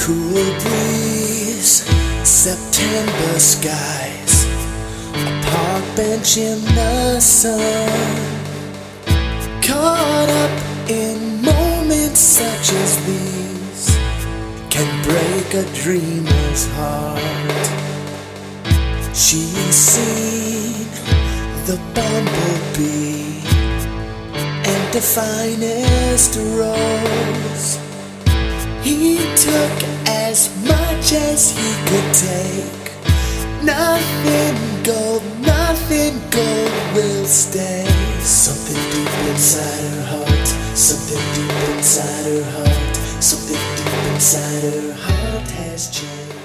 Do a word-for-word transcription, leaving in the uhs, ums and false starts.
Cool breeze, September skies, a park bench in the sun. Caught up in moments such as these can break a dreamer's heart. She's seen the bumblebee and the finest rose. He took as much as he could take. Nothing gold, nothing gold will stay. Something deep inside her heart, something deep inside her heart, something deep inside her heart has changed.